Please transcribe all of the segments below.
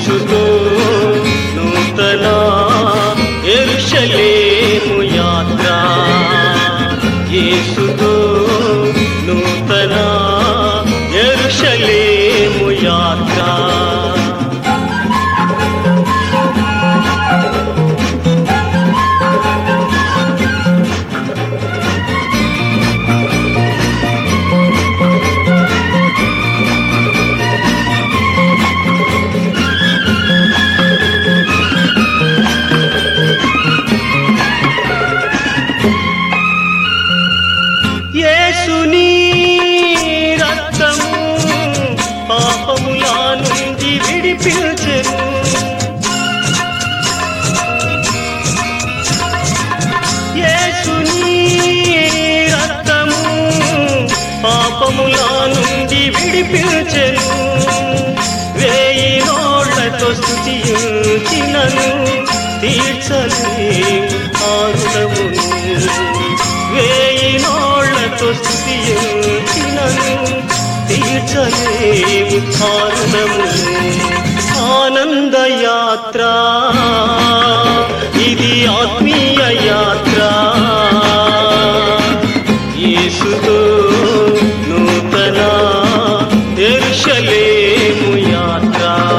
యేసుతో నూతన యెరూషలేము యాత్ర, యేసుతో నూతన యెరూషలేము యాత్ర. యేసుని రక్తము పాపముల నుండి విడిపించెను, యేసుని రక్తము పాపముల నుండి విడిపించెను. 1000 నోళ్లతో స్తుతించినను తీర్చలేము ఆ రుణమును, 1000 నోళ్లతో స్తుతించినను తీర్చలేము ఆ రుణమును. ఆనంద యాత్ర ఇది, ఆత్మీయ యాత్ర, యేసుతో నూతన యెరూషలేము యాత్ర.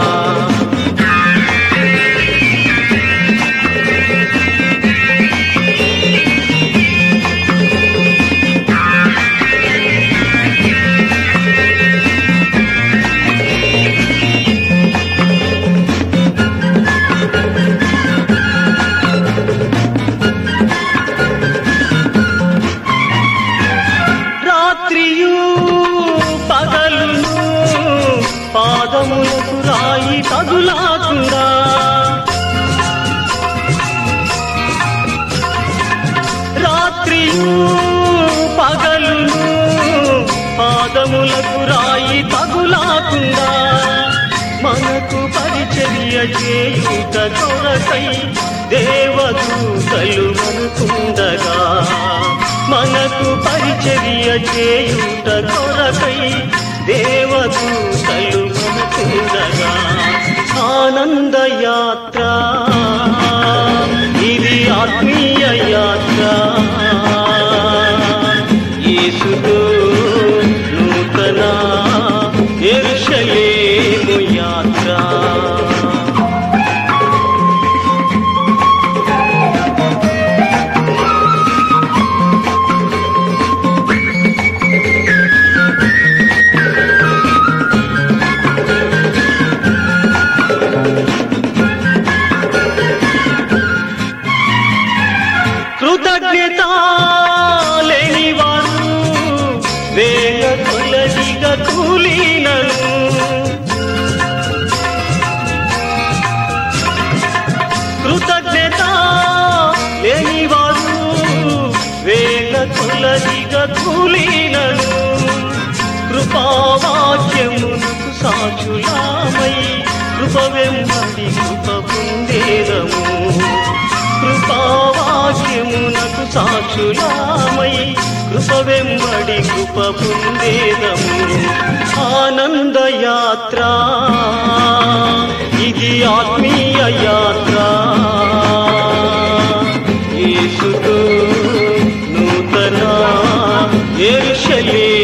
రాత్రియు పగలును పాదములకు రాయి తగులాకుండా, రాత్రియు పగలును పాదములకు రాయి తగులాకుండా, మనకు పరిచర్య చేయుట కొరకై దేవదూతలు మనకుండగా, మనకు పరిచర్య చేయుట కొరకై దేవదూతలు మనకుండగా. ఆనంద యాత్ర ఇది, ఆత్మీయ యాత్ర, యేసుతో నూతన యెరూషలేము యాత్ర. కృతజ్ఞత లేని వారు వేల కొలదిగా కూలినను, కృతజ్ఞత లేని వారు వేల కొలదిగా కూలినను. కృపావాక్యమునకు సాక్షులామై కృప వెంబడి కృప పొందేదము, కృపావాక్యమునకు సాక్షులామై కృప వెంబడి కృప పొందేదము. ఆనంద యాత్ర ఇది, ఆత్మీయ యాత్ర, యేసుతో నూతన యెరూషలేము